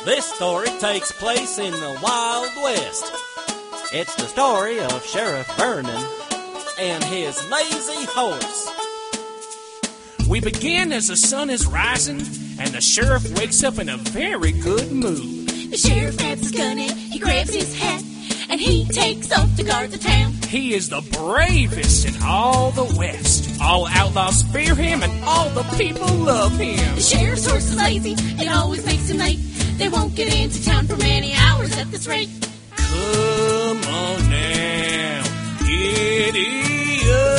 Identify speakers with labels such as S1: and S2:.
S1: This story takes place in the Wild West. It's the story of Sheriff Vernon and his lazy horse.
S2: We begin as the sun is rising, and the sheriff wakes up in a very good mood.
S3: The sheriff grabs his gun and he grabs his hat, and he takes off to guard the town.
S2: He is the bravest in all the West. All outlaws fear him, and all the people love him.
S3: The sheriff's horse is lazy, it always makes him late. They won't get into town for many hours at this rate.
S2: Come on now, giddy up.